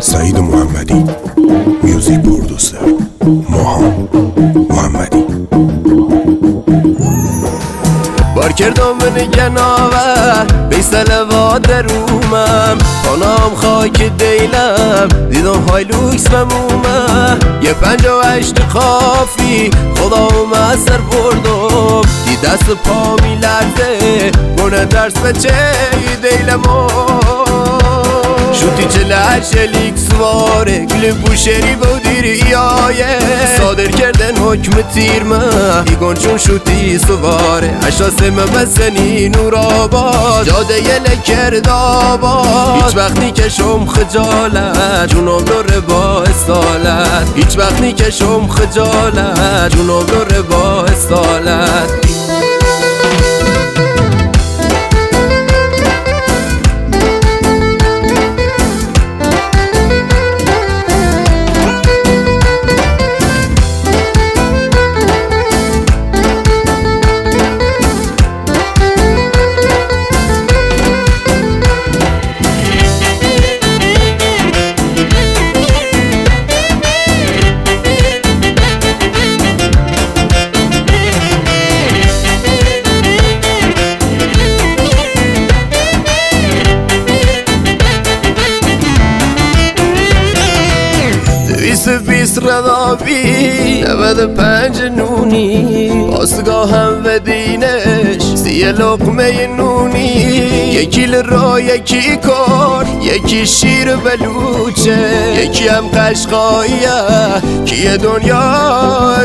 سعید محمدی، میوزیک پرودوسر ماهان محمدی. بار کردم من گناوه بیسل و درومم خانم خاک دیلم دیدم های لوکس بمومه یه 58 خافی خدا سر بردم دی دست پا می لرزه گونه درس بچه دیلمو شوتی چله شلیک سواره گل بوشری بودیری آیه صادر کردن حکم تیرمه ایگون چون شوتی سواره اشاسه ممسنی نور آباد جاده یه لکرد آباد هیچ وقت نیکشم خجالت جونم داره با استالت هیچ وقت نیکشم خجالت جونم داره با استالت بیست ردابی 95 نونی آسگاه هم و دینش 30 لقمه نونی یکی لرا یکی کار یکی شیر بلوچه یکی هم قشقاییه کیه دنیا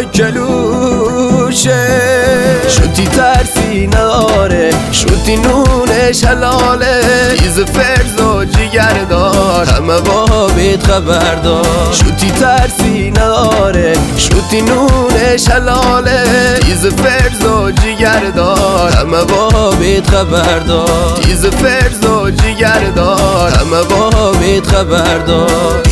کلوشه شوتی ترسی نداره شوتی نونش حلاله تیز فرز و جگر دار همه با بیت خبر دار شوتی ترسی نداره شوتی نونش حلاله تیز فرز و جگر دار همه با بیت خبر دار تیز فرز و جگر دار همه با بیت خبر دار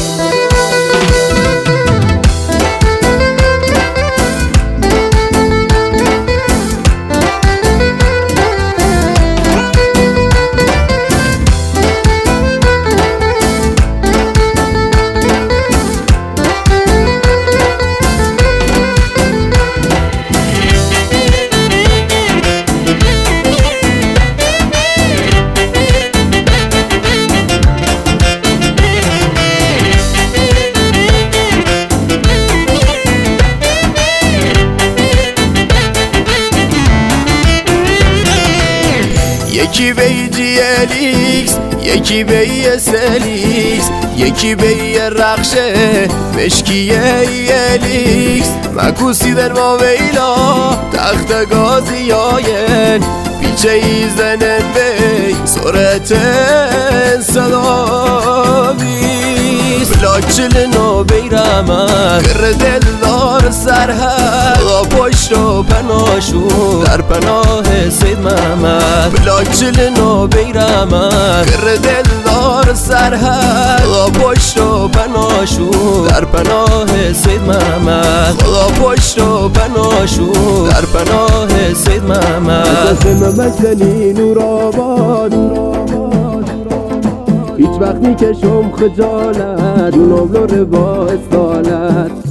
یکی بی جی الیکس یکی بی سلیکس یکی بی رخشه مشکیه الیکس مکوسی در ما ویلا تخت گازی آین پیچه ای زنن بی سرطن صدا بیست بلاک چلنو بیرمه گر دلدار سرهد خدا پشت و پناشون در پناه سید محمد بلاک چلنو بیرمه گر دلدار سرهد خدا پشت و پناشون در پناه سید محمد خدا پشت و پناشون در پناه سید محمد ممسنی نور آباد هیچ وقت نیکشم خجالت جونم لور با استالت